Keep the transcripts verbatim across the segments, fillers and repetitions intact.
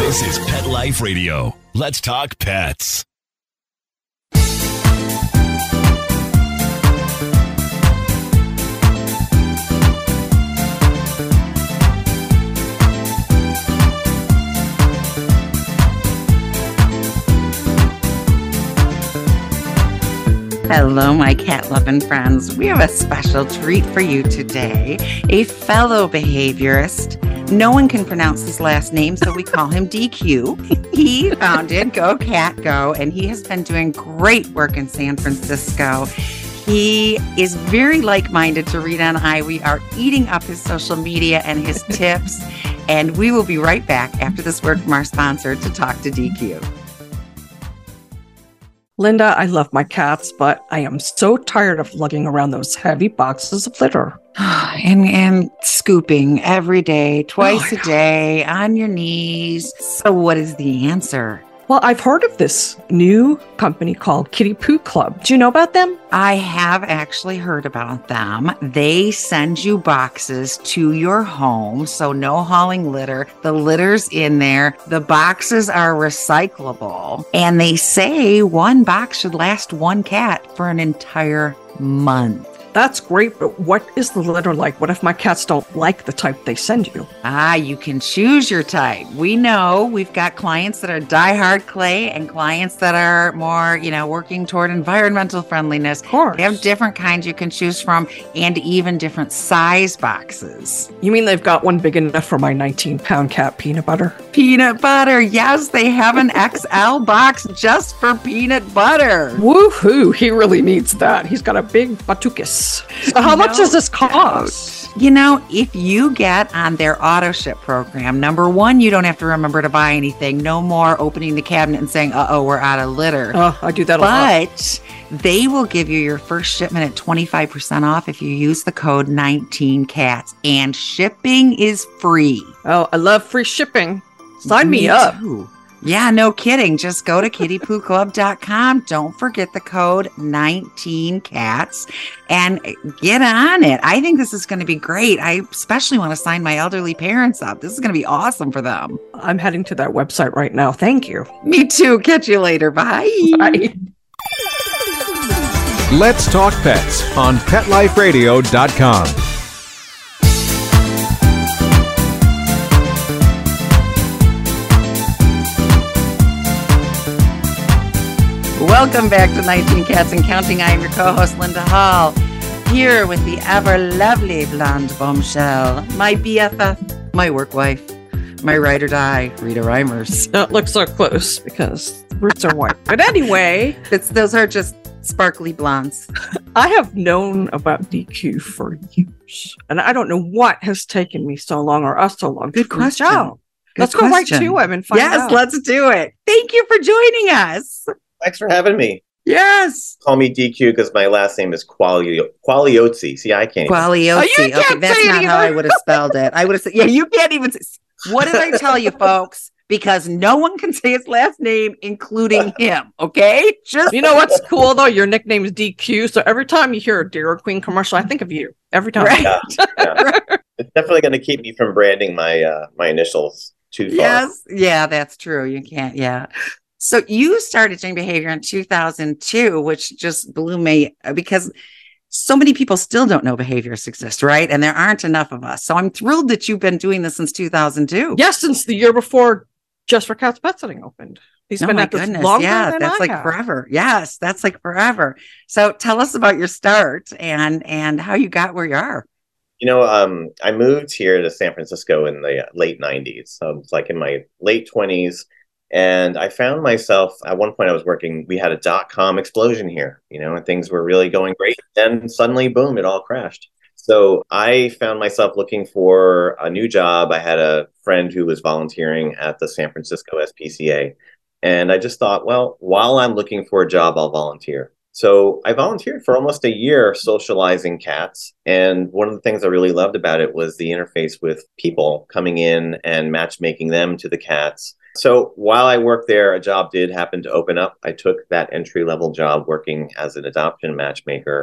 This is Pet Life Radio. Let's talk pets. Hello, my cat-loving friends. We have a special treat for you today. A fellow behaviorist. No one can pronounce his last name, so we call him D Q. He founded Go Cat Go, and he has been doing great work in San Francisco. He is very like-minded to Rita and I. We are eating up his social media and his tips, and we will be right back after this word from our sponsor to talk to D Q. Linda, I love my cats, but I am so tired of lugging around those heavy boxes of litter. and and scooping every day, twice Oh, a day, on your knees. So what is the answer? Well, I've heard of this new company called Kitty Poo Club. Do you know about them? I have actually heard about them. They send you boxes to your home, so no hauling litter. The litter's in there. The boxes are recyclable. And they say one box should last one cat for an entire month. That's great, but what is the litter like? What if my cats don't like the type they send you? Ah, you can choose your type. We know we've got clients that are diehard clay and clients that are more, you know, working toward environmental friendliness. Of course. They have different kinds you can choose from and even different size boxes. You mean they've got one big enough for my nineteen-pound cat, Peanut Butter? Peanut butter. Yes, they have an X L box just for peanut butter. Woohoo! He really needs that. He's got a big batucus. So how much No does this cost? You know, if you get on their auto ship program, number one, you don't have to remember to buy anything. No more opening the cabinet and saying, uh-oh, we're out of litter. Oh, I do that a lot. But they will give you your first shipment at twenty-five percent off if you use the code nineteen cats. And shipping is free. Oh, I love free shipping. Sign me, me up. Too. Yeah, no kidding. Just go to kitty poo club dot com. Don't forget the code nineteen cats and get on it. I think this is going to be great. I especially want to sign my elderly parents up. This is going to be awesome for them. I'm heading to that website right now. Thank you. Me too. Catch you later. Bye. Bye. Let's Talk Pets on pet life radio dot com. Welcome back to nineteen Cats and Counting. I am your co-host, Linda Hall, here with the ever-lovely blonde bombshell, my B F F, my work wife, my ride or die, Rita Reimers. Don't look so close because the roots are white. But anyway, it's those are just sparkly blondes. I have known about D Q for years, and I don't know what has taken me so long or us so long. Good to question. reach out. Good Let's question. go right to him and find yes, out. Yes, let's do it. Thank you for joining us. Thanks for having me. Yes. Call me D Q because my last name is Quali Qualiozzi. See, I can't. Qualiozzi. Oh, you okay, can't that's say not it how I either. would have spelled it. I would have said, yeah, you can't even say. What did I tell you, folks? Because no one can say his last name, including him. Okay, just You know what's cool though? Your nickname is D Q, so every time you hear a Dairy Queen commercial, I think of you. Every time. Right. Yeah, yeah. It's definitely going to keep me from branding my uh, my initials too far. Yes. Yeah, that's true. You can't. Yeah. So you started doing behavior in two thousand two, which just blew me because so many people still don't know behaviorists exist, right? And there aren't enough of us. So I'm thrilled that you've been doing this since two thousand two. Yes, since the year before Just for Cats Pet Sitting opened. He's Oh been my at this goodness. longer Yeah, than that's I like have. forever. Yes, that's like forever. So tell us about your start and and how you got where you are. You know, um, I moved here to San Francisco in the late nineties. So it's like in my late twenties. And I found myself, at one point I was working, we had a dot-com explosion here, you know, and things were really going great. Then suddenly, boom, it all crashed. So I found myself looking for a new job. I had a friend who was volunteering at the San Francisco S P C A. And I just thought, well, while I'm looking for a job, I'll volunteer. So I volunteered for almost a year socializing cats. And one of the things I really loved about it was the interface with people coming in and matchmaking them to the cats. So while I worked there, a job did happen to open up. I took that entry-level job working as an adoption matchmaker.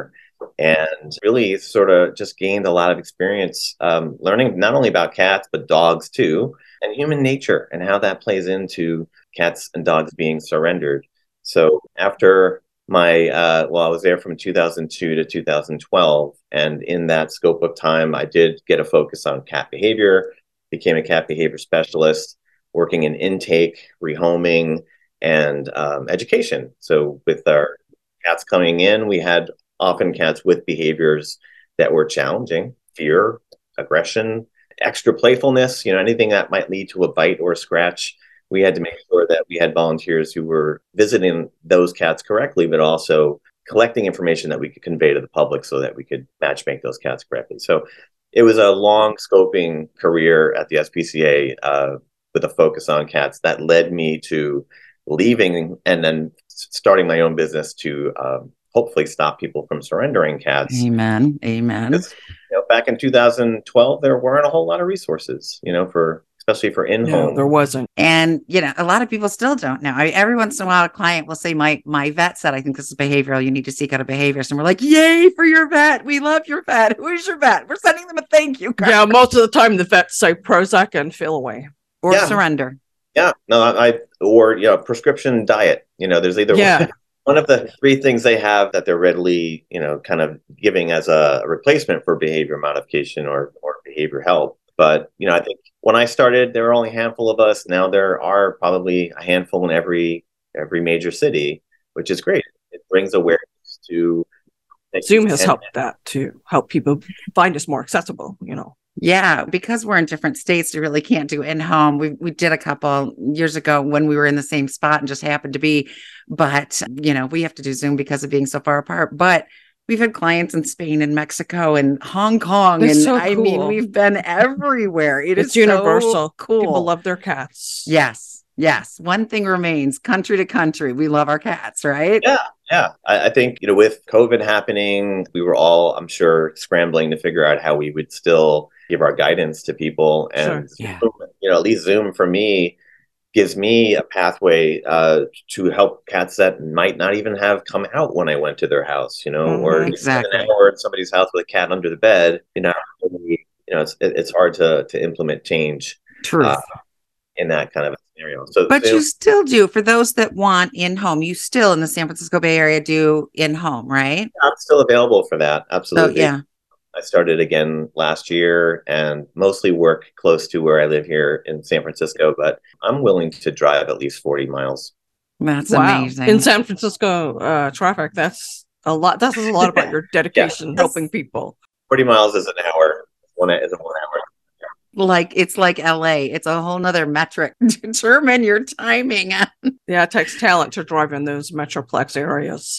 and really sort of just gained a lot of experience um, learning not only about cats, but dogs too, and human nature and how that plays into cats and dogs being surrendered. So after my, uh, well, I was there from two thousand two to two thousand twelve. And in that scope of time, I did get a focus on cat behavior, became a cat behavior specialist, working in intake, rehoming, and um, education. So with our cats coming in, we had often cats with behaviors that were challenging, fear, aggression, extra playfulness, you know, anything that might lead to a bite or a scratch. We had to make sure that we had volunteers who were visiting those cats correctly, but also collecting information that we could convey to the public so that we could match make those cats correctly. So it was a long scoping career at the S P C A uh, with a focus on cats that led me to leaving and then starting my own business to um, hopefully stop people from surrendering cats. Amen. Amen. Because, you know, back in two thousand twelve, there weren't a whole lot of resources, you know, for especially for in-home. No, there wasn't. And, you know, a lot of people still don't know. I, every once in a while, a client will say, my my vet said, I think this is behavioral. You need to seek out a behaviorist. And we're like, yay for your vet. We love your vet. Who is your vet? We're sending them a thank you card. Yeah, most of the time the vets say Prozac and feel away. Or Yeah. surrender. Yeah, no, I, or, you know, prescription diet, you know, there's either Yeah. one, one of the three things they have that they're readily, you know, kind of giving as a replacement for behavior modification or, or behavior help. But, you know, I think when I started, there were only a handful of us. Now there are probably a handful in every every major city, which is great. It brings awareness to Zoom has and- helped that to help people find us more accessible, you know. Yeah, because we're in different states, we really can't do in-home. We we did a couple years ago when we were in the same spot and just happened to be, but you know, we have to do Zoom because of being so far apart. But we've had clients in Spain and Mexico and Hong Kong, It's and so I mean, cool. we've been everywhere. It It's is universal. so cool. People love their cats. Yes, yes. One thing remains: country to country, we love our cats, right? Yeah. Yeah, I, I think, you know, with COVID happening, we were all, I'm sure, scrambling to figure out how we would still give our guidance to people. And, Sure, yeah. Zoom, you know, at least Zoom for me gives me a pathway uh, to help cats that might not even have come out when I went to their house, you know, Mhm, or you exactly. spend an hour at somebody's house with a cat under the bed, you know, really, you know, it's it- it's hard to to implement change Truth. uh, in that kind of a scenario. So, But Zoom- you still do, for those that want in-home, you still in the San Francisco Bay Area do in-home, right? I'm still available for that. So Absolutely. yeah. I started again last year and mostly work close to where I live here in San Francisco, but I'm willing to drive at least forty miles. That's Wow. amazing. In San Francisco uh, traffic, that's a lot. That says a lot about your dedication Yes. helping people. forty miles is an hour. One is a one hour. Like it's like L A. It's a whole nother metric to determine your timing. Yeah, it takes talent to drive in those metroplex areas.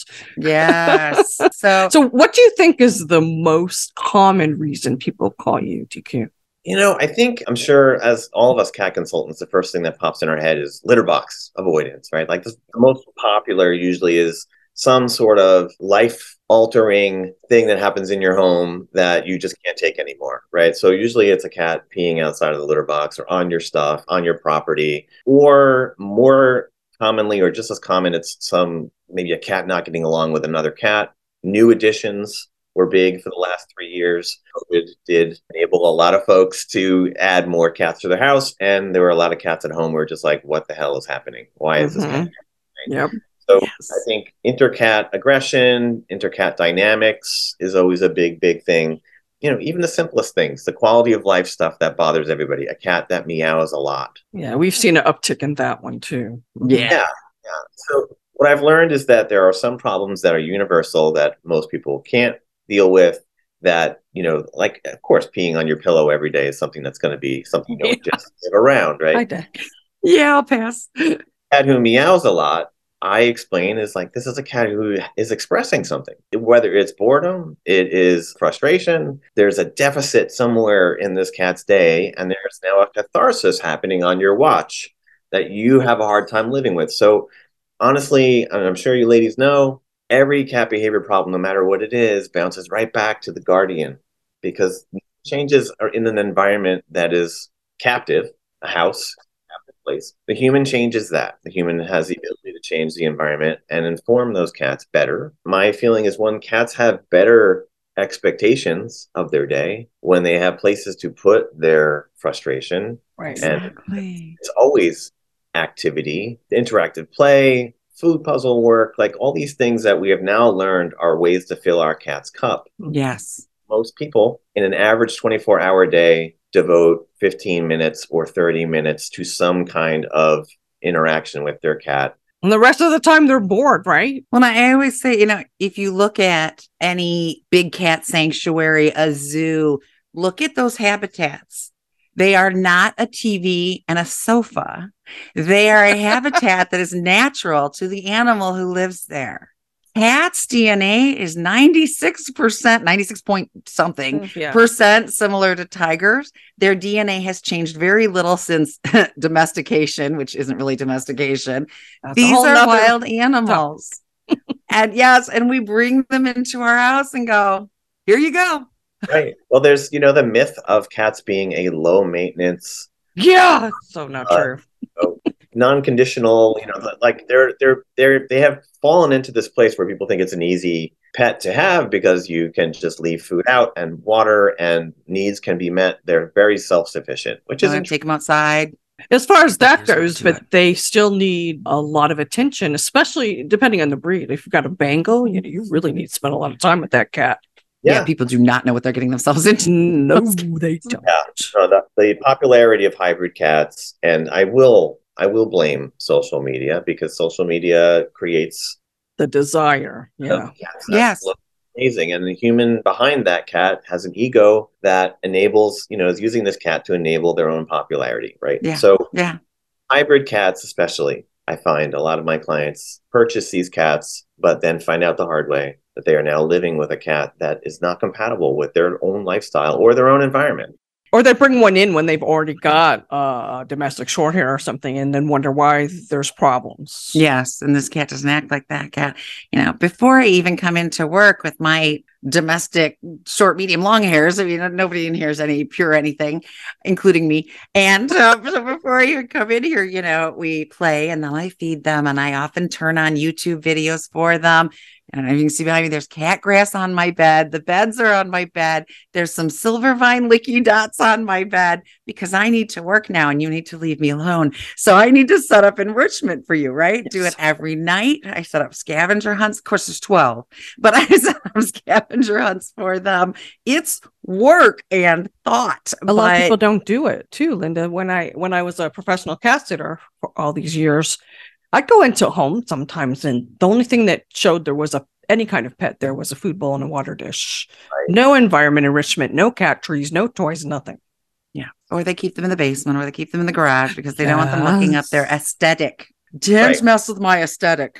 Yes. So, So, what do you think is the most common reason people call you, D Q? You know, I think, I'm sure as all of us cat consultants, the first thing that pops in our head is litter box avoidance, right? Like the most popular usually is some sort of life altering thing that happens in your home that you just can't take anymore, right? So usually it's a cat peeing outside of the litter box or on your stuff, on your property, or more commonly, or just as common, it's some, maybe a cat not getting along with another cat. New additions were big for the last three years. COVID did enable a lot of folks to add more cats to their house. And there were a lot of cats at home who were just like, what the hell is happening? Why is this Mhm. happening? Yep. So Yes. I think intercat aggression, intercat dynamics is always a big, big thing. You know, even the simplest things, the quality of life stuff that bothers everybody. A cat that meows a lot. Yeah, we've seen an uptick in that one too. yeah. Yeah. Yeah. So what I've learned is that there are some problems that are universal that most people can't deal with. That, you know, like, of course, peeing on your pillow every day is something that's going to be something you don't just live around, right? Hi, Dad. Yeah, I'll pass. Cat who meows a lot, I explain is like, this is a cat who is expressing something, whether it's boredom, it is frustration, there's a deficit somewhere in this cat's day, and there's now a catharsis happening on your watch that you have a hard time living with. So honestly, and I'm sure you ladies know, every cat behavior problem, no matter what it is, bounces right back to the guardian, because changes are in an environment that is captive, a house, captive place. The human changes that. The human has the ability to change the environment and inform those cats better. My feeling is when cats have better expectations of their day, when they have places to put their frustration, Right. and Exactly. it's always activity, interactive play, food puzzle work, like all these things that we have now learned are ways to fill our cat's cup. Yes. Most people in an average twenty-four hour day devote fifteen minutes or thirty minutes to some kind of interaction with their cat. And the rest of the time they're bored, right? Well, I always say, you know, if you look at any big cat sanctuary, a zoo, look at those habitats. They are not a T V and a sofa. They are a habitat that is natural to the animal who lives there. Cat's D N A is ninety-six percent, ninety-six point something Yeah. percent similar to tigers. Their D N A has changed very little since domestication, which isn't really domestication. That's a These whole are nother- wild animals. And yes, and we bring them into our house and go, here you go. Right. Well, there's, you know, the myth of cats being a low maintenance, Yeah. So not Uh, true. non-conditional, you know, like they're they're they're they have fallen into this place where people think it's an easy pet to have because you can just leave food out and water and needs can be met. They're very self-sufficient, which Don't isn't have to take them outside. As far as that There's more goes, to but it. they still need a lot of attention, especially depending on the breed. If you've got a Bengal, you know, you really need to spend a lot of time with that cat. Yeah. yeah. people do not know what they're getting themselves into. No, they don't. Yeah. So the, the popularity of hybrid cats, and I will I will blame social media because social media creates The desire. Yeah. cats that Yes. look amazing, and the human behind that cat has an ego that enables, you know, is using this cat to enable their own popularity, right? Yeah. So Yeah. hybrid cats, especially, I find a lot of my clients purchase these cats, but then find out the hard way that they are now living with a cat that is not compatible with their own lifestyle or their own environment. Or they bring one in when they've already got uh, a domestic short hair or something and then wonder why there's problems. Yes. And this cat doesn't act like that cat. You know, before I even come into work with my domestic short, medium, long hairs, I mean, nobody in here is any pure anything, including me. And uh, so before I even come in here, you know, we play and then I feed them and I often turn on YouTube videos for them. And you can see behind me, there's cat grass on my bed. The beds are on my bed. There's some silver vine licky dots on my bed because I need to work now and you need to leave me alone. So I need to set up enrichment for you, right? Yes. Do it every night. I set up scavenger hunts. Of course, there's twelve, but I set up scavenger hunts for them. It's work and thought. A lot of but- people don't do it too, Linda. When I when I was a professional cat sitter for all these years, I'd go into a home sometimes, and the only thing that showed there was a any kind of pet there was a food bowl and a water dish. Right. No environment enrichment, no cat trees, no toys, nothing. Yeah. Or they keep them in the basement or they keep them in the garage because they don't want them looking up Yes. their aesthetic. Don't Right. mess with my aesthetic.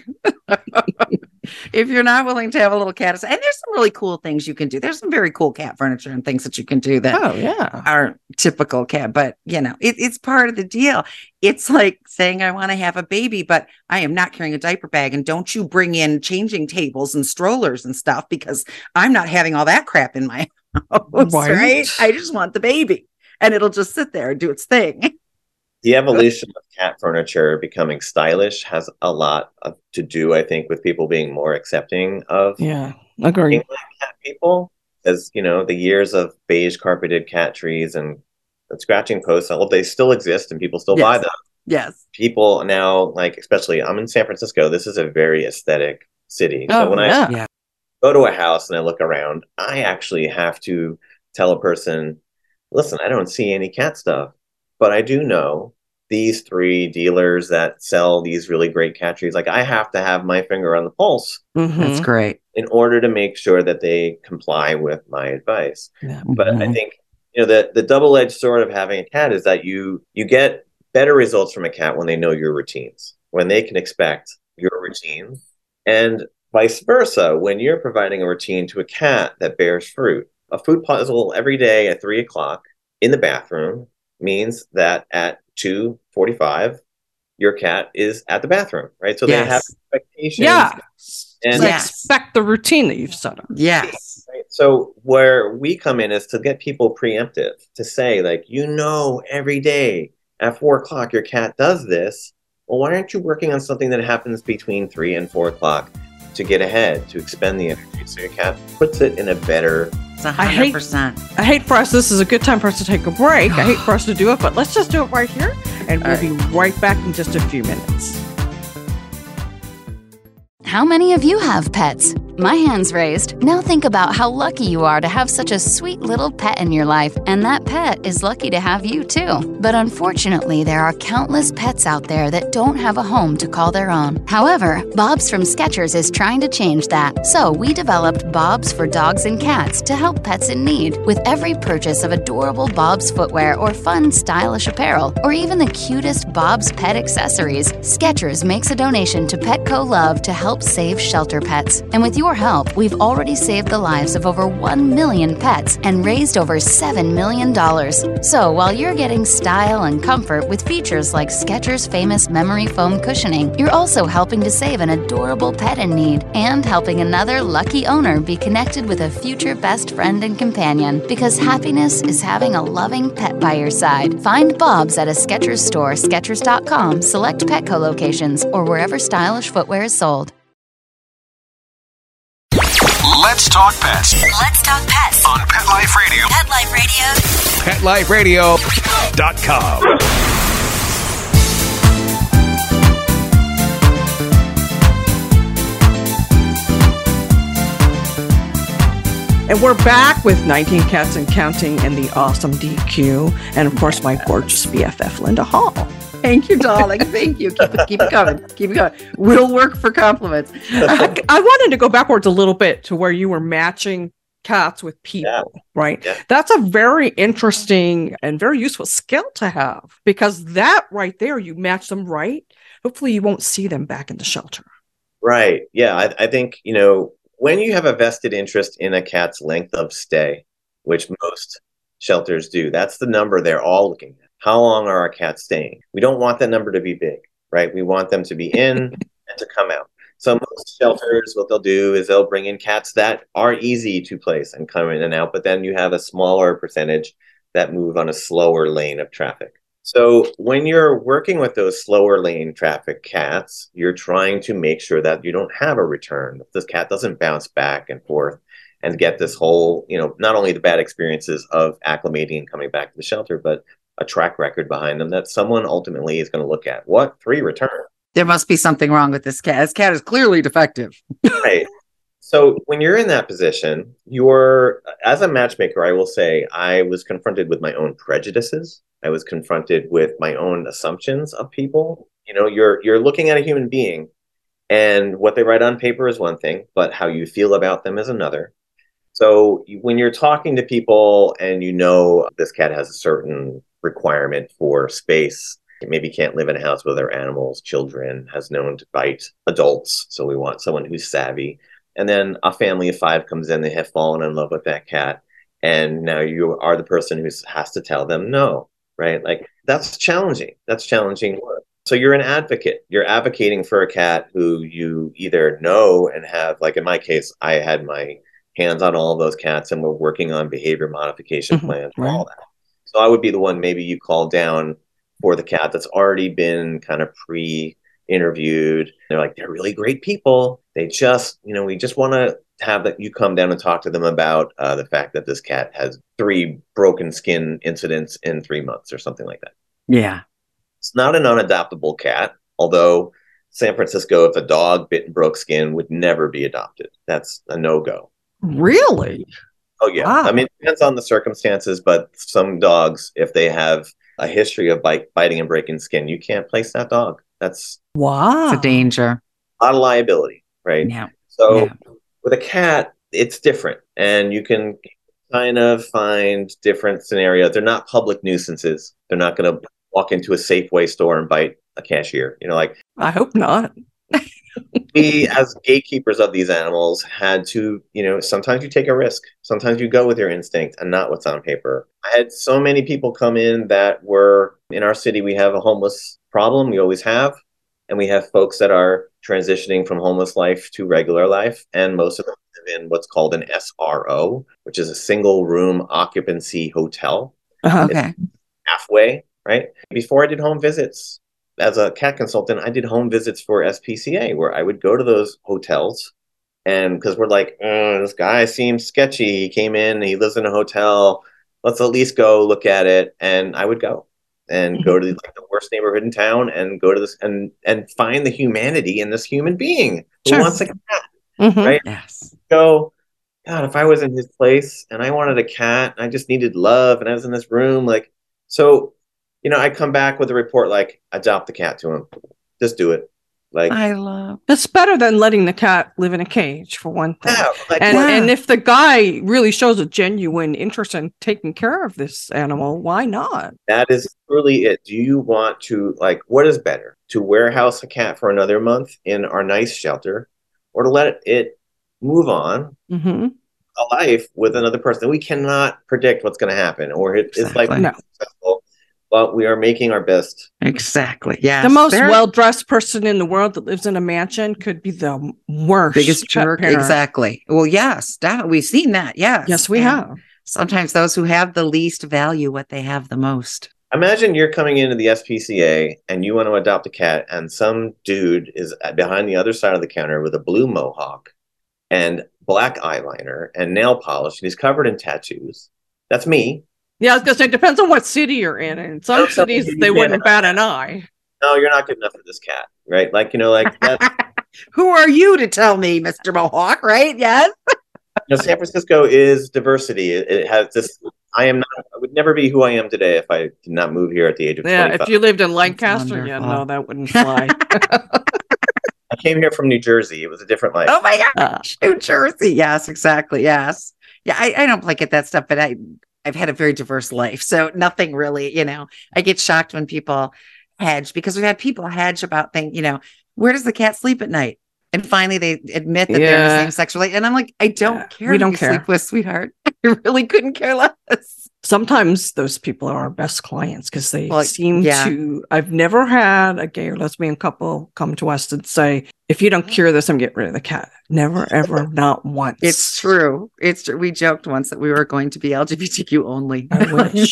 If you're not willing to have a little cat, and there's some really cool things you can do. There's some very cool cat furniture and things that you can do that Oh yeah. aren't typical cat, but you know, it, it's part of the deal. It's like saying, I want to have a baby, but I am not carrying a diaper bag. And don't you bring in changing tables and strollers and stuff because I'm not having all that crap in my house, Right. right? I just want the baby and it'll just sit there and do its thing. The evolution of cat furniture becoming stylish has a lot of, to do, I think, with people being more accepting of Yeah. Agree. being like cat people. As you know, the years of beige carpeted cat trees and the scratching posts, well, they still exist and people still Yes. buy them. Yes. People now, like, especially I'm in San Francisco, this is a very aesthetic city. So Oh, when yeah. I Yeah. go to a house and I look around, I actually have to tell a person, listen, I don't see any cat stuff, but I do know these three dealers that sell these really great cat trees. Like, I have to have my finger on the pulse Mhm. That's great. in order to make sure that they comply with my advice. Yeah. But I Mhm. think, you know, the, the double-edged sword of having a cat is that you you get better results from a cat when they know your routines, when they can expect your routine, and vice versa, when you're providing a routine to a cat that bears fruit. A food puzzle every day at three o'clock in the bathroom means that at two forty-five, your cat is at the bathroom, right? So they have Yes. expectations. Yeah. And- They Yes. expect the routine that you've set up. Yes. Right? So where we come in is to get people preemptive, to say, like, you know, every day at four o'clock your cat does this. Well, why aren't you working on something that happens between three and four o'clock to get ahead, to expend the energy? So your cat puts it in a better. It's one I hundred hate, percent. I hate for us, this is a good time for us to take a break. I hate for us to do it, but let's just do it right here. And we'll All be right back in just a few minutes. How many of you have pets? My hand's raised. Now think about how lucky you are to have such a sweet little pet in your life, and that pet is lucky to have you too. But unfortunately, there are countless pets out there that don't have a home to call their own. However, Bob's from Skechers is trying to change that. So we developed Bob's for dogs and cats to help pets in need. With every purchase of adorable Bob's footwear or fun, stylish apparel, or even the cutest Bob's pet accessories, Skechers makes a donation to Petco Love to help save shelter pets. And with your help, we've already saved the lives of over one million pets and raised over seven million dollars. So while you're getting style and comfort with features like Skechers' famous memory foam cushioning, you're also helping to save an adorable pet in need and helping another lucky owner be connected with a future best friend and companion, because happiness is having a loving pet by your side. Find Bob's at a Skechers store, Skechers dot com, select Petco locations, or wherever stylish footwear is sold. Let's talk pets Let's talk pets on Pet Life Radio. Pet Life Radio. pet life radio Dot com. And we're back with nineteen Cats and Counting and the awesome D Q. And of course, my gorgeous B F F, Linda Hall. Thank you, darling. Thank you. Keep it, keep it coming. Keep it going. We'll work for compliments. I, I wanted to go backwards a little bit to where you were matching cats with people, Yeah. right? Yeah. That's a very interesting and very useful skill to have, because that right there, you match them right. Hopefully you won't see them back in the shelter. Right. Yeah. I, I think, you know, when you have a vested interest in a cat's length of stay, which most shelters do, that's the number they're all looking at. How long are our cats staying? We don't want that number to be big, right? We want them to be in and to come out. So most shelters, what they'll do is they'll bring in cats that are easy to place and come in and out, but then you have a smaller percentage that move on a slower lane of traffic. So when you're working with those slower lane traffic cats, you're trying to make sure that you don't have a return. This cat doesn't bounce back and forth and get this whole, you know, not only the bad experiences of acclimating and coming back to the shelter, but a track record behind them that someone ultimately is going to look at. What? Three return? There must be something wrong with this cat. This cat is clearly defective. Right. So when you're in that position, you're, as a matchmaker, I will say, I was confronted with my own prejudices. I was confronted with my own assumptions of people. You know, you're you're looking at a human being, and what they write on paper is one thing, but how you feel about them is another. So when you're talking to people and you know this cat has a certain requirement for space, maybe can't live in a house with other animals, children, has known to bite adults, so we want someone who's savvy. And then a family of five comes in, they have fallen in love with that cat, and now you are the person who has to tell them no, right? Like, that's challenging. That's challenging work. So you're an advocate. You're advocating for a cat who you either know and have, like in my case, I had my hands on all of those cats and we're working on behavior modification Mhm, plans, right. all that. So I would be the one maybe you call down for the cat that's already been kind of pre-interviewed. They're like, they're really great people. They just, you know, we just want to have that you come down and talk to them about uh, the fact that this cat has three broken skin incidents in three months or something like that. Yeah. It's not an unadoptable cat, although San Francisco, if a dog bit and broke skin, would never be adopted. That's a no-go. Really? Oh, yeah. Wow. I mean, it depends on the circumstances, but some dogs, if they have a history of bite, biting and breaking skin, you can't place that dog. That's Wow. It's a danger. a lot of liability, right? Yeah. So Yeah. with a cat, it's different. And you can kind of find different scenarios. They're not public nuisances. They're not going to walk into a Safeway store and bite a cashier. You know, like I hope not. we, as gatekeepers of these animals, had to, you know, sometimes you take a risk. Sometimes you go with your instinct and not what's on paper. I had so many people come in that were, in our city, we have a homeless problem. We always have. And we have folks that are transitioning from homeless life to regular life. And most of them live in what's called an S R O, which is a single room occupancy hotel. Uh-huh. Okay. Halfway, right? Before I did home visits as a cat consultant, I did home visits for S P C A where I would go to those hotels. And because we're like, oh, this guy seems sketchy. He came in, he lives in a hotel. Let's at least go look at it. And I would go and mm-hmm. go to the, like the worst neighborhood in town and go to this and and find the humanity in this human being who sure. wants a cat, mm-hmm. right? Yes. Go, God, if I was in his place and I wanted a cat, and I just needed love, and I was in this room, like, so, you know, I come back with a report like, adopt the cat to him, just do it. Like, I love it's better than letting the cat live in a cage for one thing. Yeah, like, and yeah. and if the guy really shows a genuine interest in taking care of this animal, why not? That is truly it. Do you want to, like, what is better, to warehouse a cat for another month in our nice shelter, or to let it move on mm-hmm. a life with another person? We cannot predict what's going to happen, or it, exactly. it's like no. successful. But we are making our best. Exactly. Yeah. The most well-dressed person in the world that lives in a mansion could be the worst. Biggest jerk. Parent. Exactly. Well, yes, that, we've seen that. Yes. Yes, we and have. Sometimes those who have the least value what they have the most. Imagine you're coming into the S P C A and you want to adopt a cat, and some dude is behind the other side of the counter with a blue mohawk and black eyeliner and nail polish, and he's covered in tattoos. That's me. Yeah, I was gonna say, it depends on what city you're in. In some no, cities, they wouldn't bat an eye. No, you're not good enough for this cat, right? Like, you know, like that. Who are you to tell me, Mister Mohawk? Right? Yes. You know, San Francisco is diversity. It, it has this. I am not. I would never be who I am today if I did not move here at the age of yeah. twenty-five. If you lived in Lancaster, yeah, no, that wouldn't fly. I came here from New Jersey. It was a different life. Oh my gosh, uh, New Jersey. Yes, exactly. Yes. Yeah, I, I don't like it that stuff, but I. I've had a very diverse life, so nothing really, you know, I get shocked when people hedge, because we've had people hedge about things, you know, where does the cat sleep at night? And finally they admit that yeah. they're in the same sexual relationship. And I'm like, I don't yeah. care. We don't you care. Sleep with, sweetheart. I really couldn't care less. Sometimes those people are our best clients because they well, seem yeah. to, I've never had a gay or lesbian couple come to us and say, if you don't cure this, I'm getting rid of the cat. Never, ever, not once. It's true. It's true. We joked once that we were going to be L G B T Q only. I wish.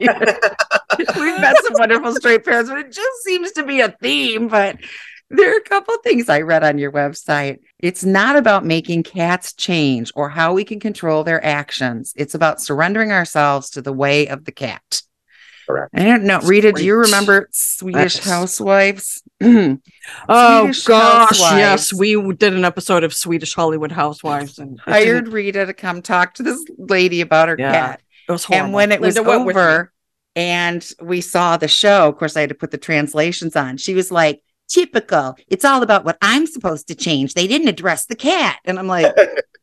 We've met some wonderful straight parents, but it just seems to be a theme. But there are a couple of things I read on your website. It's not about making cats change or how we can control their actions. It's about surrendering ourselves to the way of the cat. Correct. I don't know. Rita, do you remember Swedish That's... Housewives? oh, Swedish gosh. Housewives. Yes. We did an episode of Swedish Hollywood Housewives. And hired Rita to come talk to this lady about her yeah, cat. It was horrible. And when it was Linda, over and we saw the show, of course, I had to put the translations on. She was like, typical. It's all about what I'm supposed to change. They didn't address the cat. And I'm like,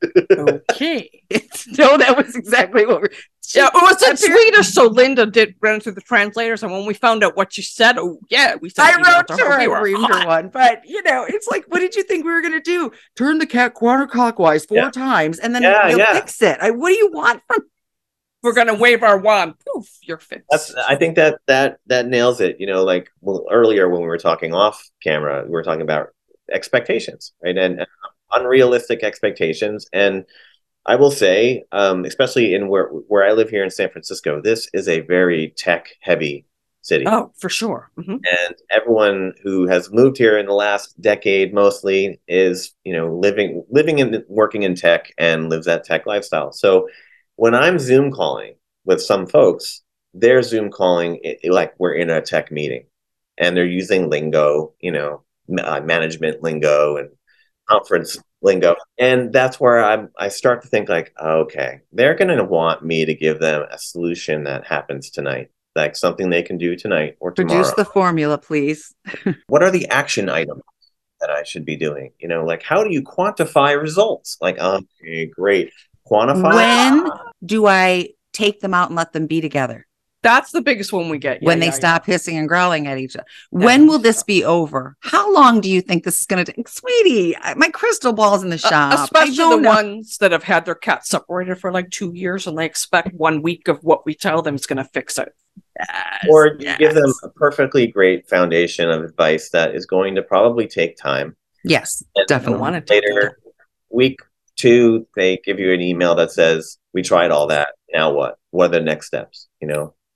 okay. No, that was exactly what we're. Yeah, it was in Swedish, so Linda did run through the translators, and when we found out what she said, oh yeah, we said I wrote to her, her. We I reamed her one, but you know, it's like, what did you think we were going to do? Turn the cat counterclockwise four yeah. times, and then yeah, we'll yeah. fix it. I, what do you want from? We're going to wave our wand. Poof, you're fixed. That's, I think that that that nails it. You know, like well, earlier when we were talking off camera, we were talking about expectations, right, and, and unrealistic expectations, and. I will say, um, especially in where where I live here in San Francisco, this is a very tech-heavy city. Oh, for sure. Mm-hmm. And everyone who has moved here in the last decade, mostly, is you know living living and working in tech and lives that tech lifestyle. So when I'm Zoom calling with some folks, they're Zoom calling it, like we're in a tech meeting, and they're using lingo, you know, uh, management lingo and conference lingo. And that's where I I start to think like, okay, they're going to want me to give them a solution that happens tonight, like something they can do tonight or tomorrow. Produce the formula, please. What are the action items that I should be doing? You know, like how do you quantify results? Like, okay, great. Quantify. When do I take them out and let them be together? That's the biggest one we get. Yeah, when they yeah, stop yeah. hissing and growling at each other. When will this be over? How long do you think this is going to take? Sweetie, my crystal ball's in the shop. Uh, especially the know. ones that have had their cat separated for like two years and they expect one week of what we tell them is going to fix it. Yes, or you yes. give them a perfectly great foundation of advice that is going to probably take time. Yes, and definitely. Want to later, week two, they give you an email that says, we tried all that. Now what? What are the next steps? You know?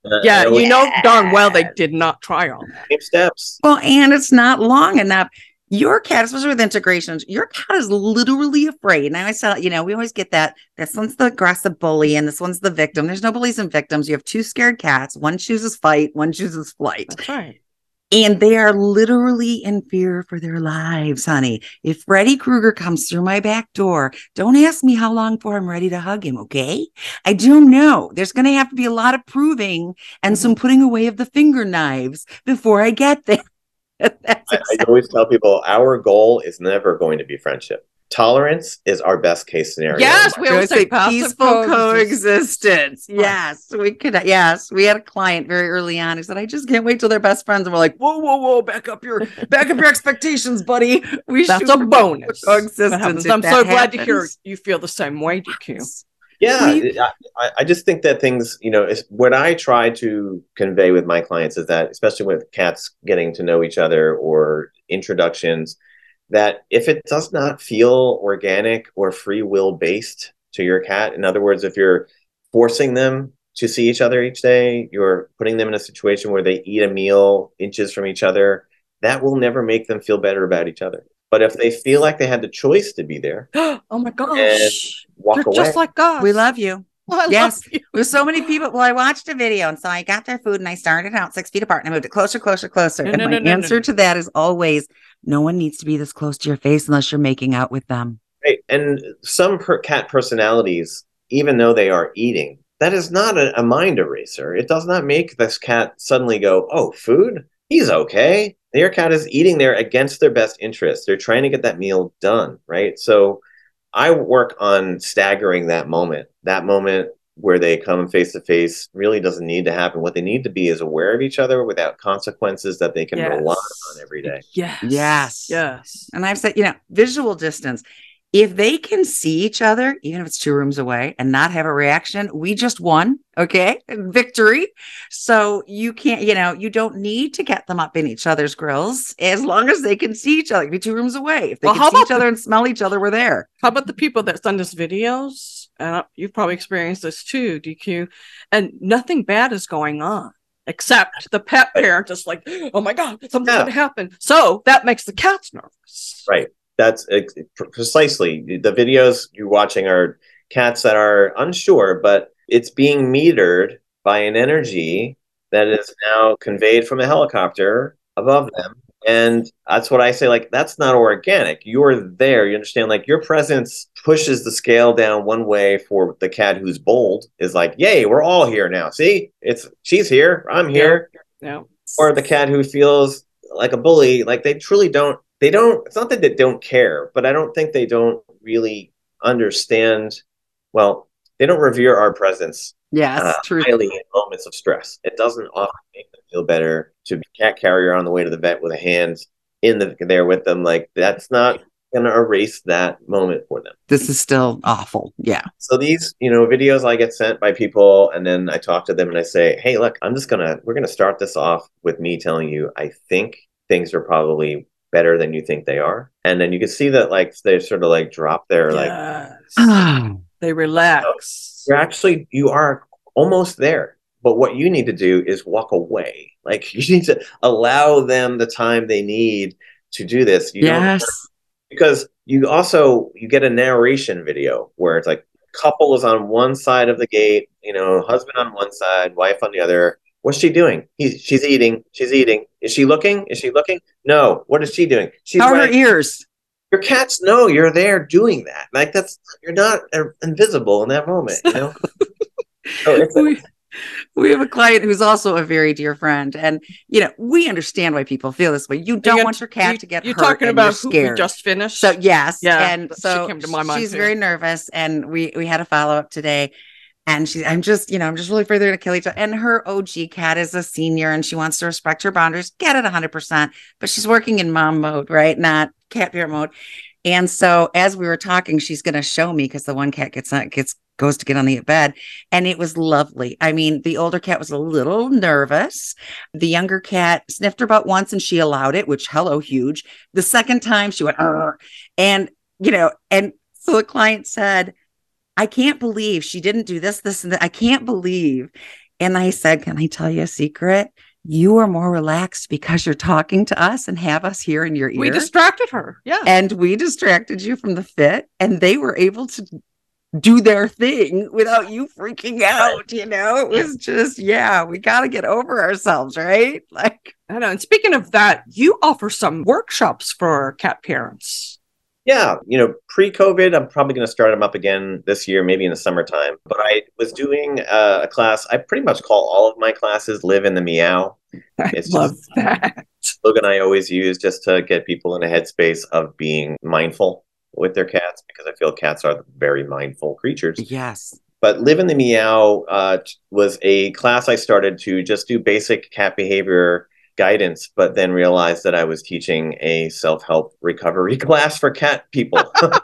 Uh, Yeah, I always- you know darn well they did not try all that. same steps. Well, and it's not long enough. Your cat, especially with integrations, your cat is literally afraid. And I always tell, you know, we always get that this one's the aggressive bully and this one's the victim. There's no bullies and victims. You have two scared cats. One chooses fight, one chooses flight. That's right. And they are literally in fear for their lives, honey. If Freddy Krueger comes through my back door, don't ask me how long before I'm ready to hug him, okay? I don't know. There's going to have to be a lot of proving and some putting away of the finger knives before I get there. That's I, I exactly- always tell people our goal is never going to be friendship. Tolerance is our best case scenario. Yes, we I always would say say passive peaceful coexistence. coexistence. Yes, we could. Yes, we had a client very early on who said, "I just can't wait till they're best friends." And we're like, "Whoa, whoa, whoa! Back up your, back up your expectations, buddy. We That's shoot a for bonus. coexistence. That happens. if I'm that so glad to hear happens. you feel the same way, D Q. Yeah, We- I, I just think that things, you know, is what I try to convey with my clients is that, especially with cats getting to know each other or introductions, that if it does not feel organic or free will based to your cat, in other words, if you're forcing them to see each other each day, you're putting them in a situation where they eat a meal inches from each other, that will never make them feel better about each other. But if they feel like they had the choice to be there, Oh my gosh. walk You're away. just like us. We love you. I Yes. love you. With so many people. Well, I watched a video and so I got their food and I started out six feet apart and I moved it closer, closer, closer. No, and no, my no, no, answer no. to that is always no one needs to be this close to your face unless you're making out with them. Right. And some per- cat personalities, even though they are eating, that is not a, a mind eraser. It does not make this cat suddenly go, oh, food? He's okay. Their cat is eating there against their best interest. They're trying to get that meal done, right? So I work on staggering that moment. That moment where they come face to face really doesn't need to happen. What they need to be is aware of each other without consequences that they can Yes. rely on every day. Yes. Yes. Yes. And I've said, you know, visual distance. If they can see each other, even if it's two rooms away, and not have a reaction, we just won. Okay. Victory. So you can't, you know, you don't need to get them up in each other's grills as long as they can see each other. It could be two rooms away. If they Well, can how see about each other and smell each other, we're there. How about the people that send us videos? And uh, you've probably experienced this too, D Q. And nothing bad is going on, except the pet parent is like, oh my God, something's Yeah. going to happen. So that makes the cats nervous. Right. That's ex- precisely the videos you're watching are cats that are unsure, but it's being metered by an energy that is now conveyed from a helicopter above them. And that's what I say, like, that's not organic. You're there. You understand, like, your presence pushes the scale down one way for the cat who's bold, is like, yay, we're all here now. See, it's she's here, I'm here. No. Or the cat who feels like a bully, like they truly don't, they don't, it's not that they don't care, but I don't think they don't really understand. Well, they don't revere our presence Yes. uh, True. highly in moments of stress. It doesn't often make them feel better to be cat carrier on the way to the vet with a hand in the there with them. Like, that's not going to erase that moment for them. This is still awful. Yeah. So these, you know, videos I get sent by people, and then I talk to them and I say, hey, look, I'm just gonna, we're gonna start this off with me telling you, I think things are probably better than you think they are. And then you can see that, like, they sort of like drop their, like, Yes. They relax. you're actually, you are almost there. But what you need to do is walk away. Like, you need to allow them the time they need to do this. You don't- yes. because you also, you get a narration video where it's like couple is on one side of the gate, you know, husband on one side, wife on the other. What's she doing? He's, she's eating. She's eating. Is she looking? Is she looking? No. What is she doing? She's How are her like, ears? your cats know you're there doing that. Like, that's, you're not uh, invisible in that moment, you know? So it's a- we, we have a client who's also a very dear friend, and you know we understand why people feel this way. You don't You- want your cat you- to get You're hurt. talking and about you're who we scared. just finished. So yes, Yeah, and she so came to my mind she's too. very nervous, and we we had a follow up today, and she's I'm just you know I'm just really afraid they're gonna kill each other. And her O G cat is a senior, and she wants to respect her boundaries, get it one hundred percent, but she's working in mom mode, right? Not cat parent mode. And so as we were talking, she's gonna show me because the one cat gets on gets goes to get on the bed, and it was lovely. I mean, the older cat was a little nervous. The younger cat sniffed her butt once and she allowed it, which hello, huge. The second time she went, "Arr." And you know, and so the client said, I can't believe she didn't do this, this, and that. I can't believe And I said, can I tell you a secret? You are more relaxed because you're talking to us and have us here in your ear. We distracted her. Yeah. And we distracted you from the fit, and they were able to do their thing without you freaking out. You know, it was just, yeah, we got to get over ourselves, right? Like, I know. And speaking of that, you offer some workshops for cat parents. Yeah, you know, pre-COVID, I'm probably going to start them up again this year, maybe in the summertime. But I was doing uh, a class. I pretty much call all of my classes "Live in the Meow." I It's love just that. a slogan I always use just to get people in a headspace of being mindful with their cats, because I feel cats are very mindful creatures. yes. But Live in the Meow uh, t- was a class I started to just do basic cat behavior guidance, but then realized that I was teaching a self-help recovery class for cat people.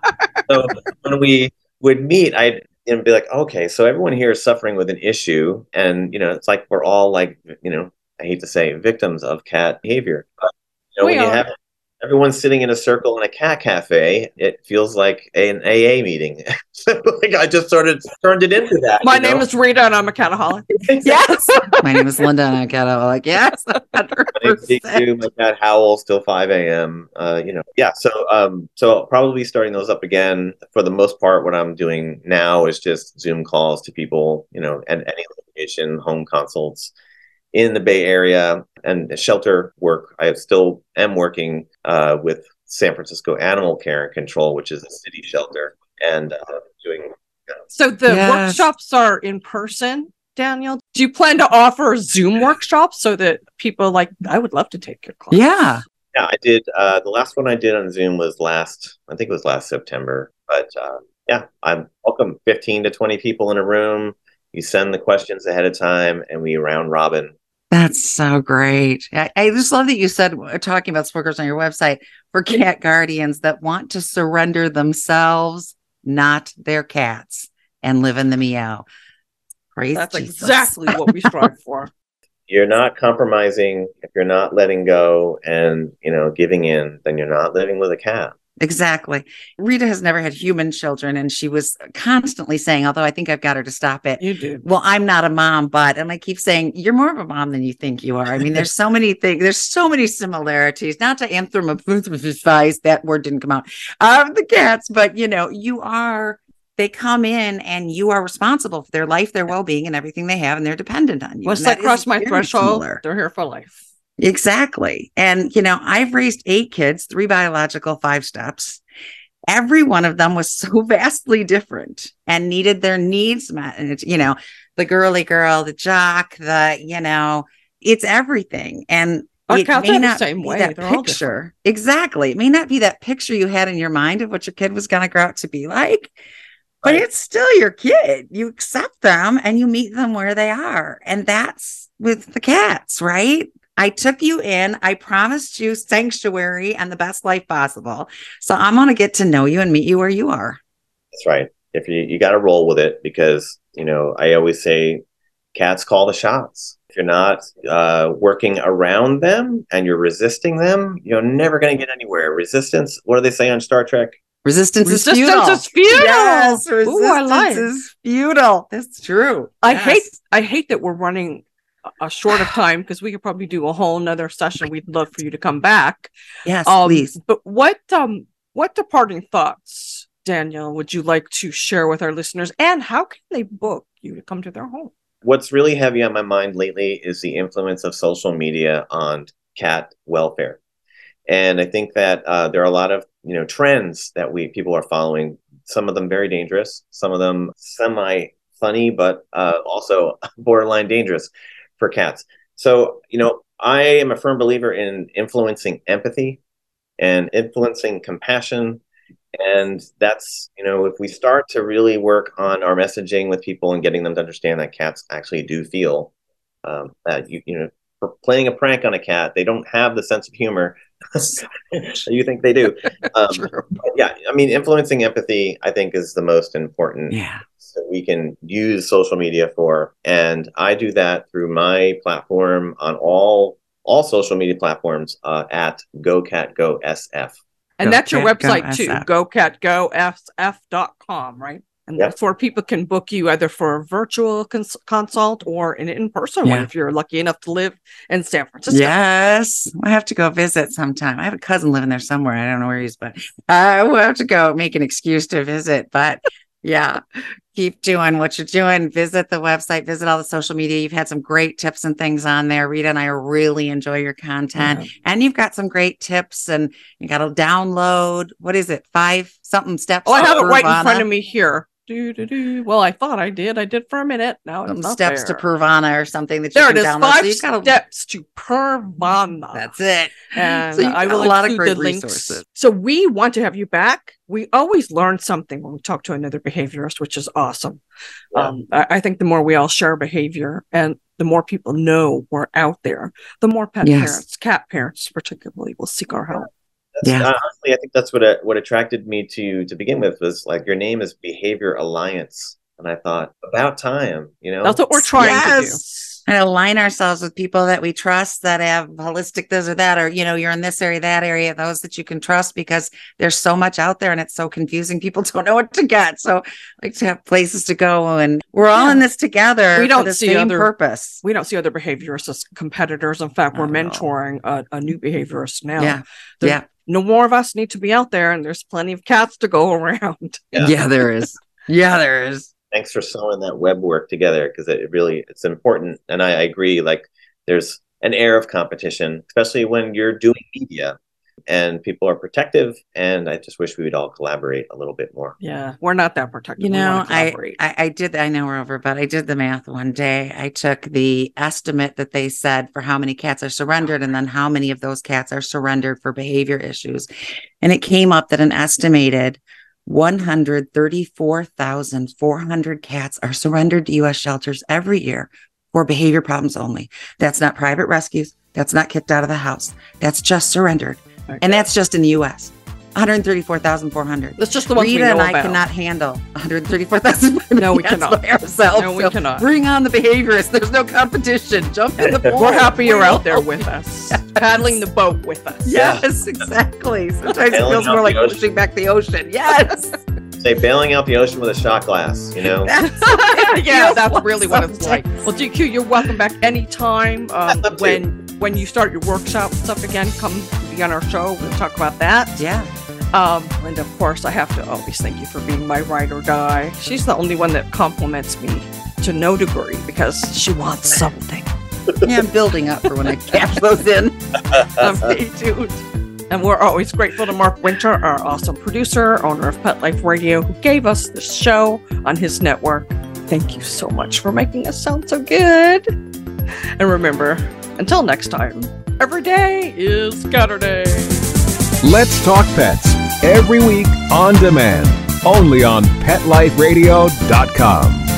So when we would meet, I'd you know, be like, okay, so everyone here is suffering with an issue. And, you know, it's like we're all like, you know, I hate to say victims of cat behavior. But, you know, We when you are. have everyone sitting in a circle in a cat cafe, it feels like an A A meeting. So like I just sort of turned it into that. My you name know? is Rita and I'm a cataholic. Yes. My name is Linda, and I got to like, yes. one hundred My name's D Q, percent. my cat howls till five a.m. Uh, you know, yeah. So, um, so I'll probably starting those up again. For the most part, what I'm doing now is just Zoom calls to people, you know, at any location, home consults in the Bay Area, and shelter work. I still am working uh, with San Francisco Animal Care and Control, which is a city shelter, and uh, doing. So the Yes. workshops are in person, Daniel. Do you plan to offer Zoom workshops so that people like, I would love to take your class. Yeah. Yeah, I did. Uh, the last one I did on Zoom was last, I think it was last September. But uh, yeah, I'm welcome fifteen to twenty people in a room. You send the questions ahead of time, and we round robin. That's so great. I, I just love that you said, uh, talking about smokers on your website, for cat guardians that want to surrender themselves, not their cats, and live in the meow. Praise That's Jesus. exactly what we strive for. You're not compromising. If you're not letting go and, you know, giving in, then you're not living with a cat. Exactly. Rita has never had human children, and she was constantly saying, although I think I've got her to stop it, You do. well, I'm not a mom, but, and I keep saying, you're more of a mom than you think you are. I mean, there's so many things, there's so many similarities, not to anthropomorphize, that word didn't come out, of the cats, but you know, you are, they come in and you are responsible for their life, their well-being, and everything they have, and they're dependent on you. Once And that that cross is my very threshold, similar. they're here for life. Exactly. And, you know, I've raised eight kids, three biological, five steps. Every one of them was so vastly different and needed their needs met. And it's, you know, the girly girl, the jock, the, you know, it's everything. And Our it cats may are the not same be way. that They're all picture. Exactly. It may not be that picture you had in your mind of what your kid was going to grow up to be like, but Right. it's still your kid. You accept them and you meet them where they are. And that's with the cats, right? I took you in. I promised you sanctuary and the best life possible. So I'm going to get to know you and meet you where you are. That's right. If you, you got to roll with it, because, you know, I always say cats call the shots. If you're not uh, working around them and you're resisting them, you're never going to get anywhere. Resistance, what do they say on Star Trek? Resistance, Resistance is futile. is futile. Yes, Ooh, resistance I like. is futile. That's true. I Yes. hate I hate that we're running a- a short of time, because we could probably do a whole nother session. We'd love for you to come back. Yes, Um, please. But what um what departing thoughts, Daniel, would you like to share with our listeners, and how can they book you to come to their home? What's really heavy on my mind lately is the influence of social media on cat welfare. And I think that uh, there are a lot of, you know, trends that we people are following. Some of them very dangerous, some of them semi funny, but uh, also borderline dangerous for cats. So, you know, I am a firm believer in influencing empathy and influencing compassion. And that's, you know, if we start to really work on our messaging with people and getting them to understand that cats actually do feel um, that, you, you know, for playing a prank on a cat, they don't have the sense of humor you think they do. Um, but yeah, I mean, influencing empathy, I think, is the most important Yeah. that we can use social media for. And I do that through my platform on all all social media platforms uh, at GoCatGoSF. And Go that's your Cat Go website too, S F. go cat go S F dot com, right? And Yep. that's where people can book you either for a virtual cons- consult or an in-person one Yeah. if you're lucky enough to live in San Francisco. Yes, I have to go visit sometime. I have a cousin living there somewhere. I don't know where he is, but I will have to go make an excuse to visit. But yeah, keep doing what you're doing. Visit the website, visit all the social media. You've had some great tips and things on there. Rita and I really enjoy your content. Yeah. And you've got some great tips and you got to download. What is it? Five something steps. Oh, I to have it right in Purvana. front of me here. Do, do, do. Well, I thought I did. I did for a minute. Now it's Some not steps there. to Purvana or something that you There it can is. download. Five So you've got to, steps to Purvana. that's it. And So you've I got will a lot of include the great links. resources. So we want to have you back. We always learn something when we talk to another behaviorist, which is awesome. Yeah. Um, I, I think the more we all share behavior and the more people know we're out there, the more pet Yes. parents, cat parents particularly, will seek our help. That's, Yeah. uh, honestly, I think that's what uh, what attracted me to to begin with was like your name is Behavior Alliance, and I thought about time, you know. That's what we're trying to do. Yes. And align ourselves with people that we trust that have holistic this or that, or, you know, you're in this area, that area, those that you can trust because there's so much out there and it's so confusing. People don't know what to get. So I like to have places to go and we're all Yeah. in this together. We don't for the see same other- purpose. We don't see other behaviorists as competitors. In fact, we're Oh, no. mentoring a, a new behaviorist now. Yeah. There- Yeah. No more of us need to be out there, and there's plenty of cats to go around. Yeah. Yeah, there is. Yeah, there is. Thanks for sewing that web work together because it really it's important, and I, I agree. Like there's an air of competition, especially when you're doing media, and people are protective. And I just wish we would all collaborate a little bit more. Yeah, we're not that protective. You We know, wanna I, collaborate. I I did, I know we're over, but I did the math one day. I took the estimate that they said for how many cats are surrendered and then how many of those cats are surrendered for behavior issues. And it came up that an estimated one hundred thirty-four thousand four hundred cats are surrendered to U S shelters every year for behavior problems only. That's not private rescues. That's not kicked out of the house. That's just surrendered. Okay. And that's just in the U S. one hundred thirty-four thousand four hundred. That's just the ones Rita we know and I about. cannot handle one hundred thirty-four thousand. No, we cannot. Ourselves. No, we So cannot. Bring on the behaviorists. There's no competition. Jump in the pool. We're happy you're We'll out there help with you. us, paddling the boat with us. Yes, exactly. Sometimes it Bailing feels out more like the ocean. pushing back the ocean. Yes. Say bailing out the ocean with a shot glass, you know. Yeah, that's really what it's like. Sometimes. Well, G Q, you're welcome back anytime. Um, love to. when when you start your workshop and stuff again, come be on our show. We'll talk about that. Yeah. Um, and of course, I have to always thank you for being my ride or die. She's the only one that compliments me to no degree because she wants something. Yeah, I'm building up for when I cash those in. Um, stay tuned. And we're always grateful to Mark Winter, our awesome producer, owner of Pet Life Radio, who gave us this show on his network. Thank you so much for making us sound so good. And remember, until next time, every day is Saturday. Let's Talk Pets, every week on demand, only on pet life radio dot com.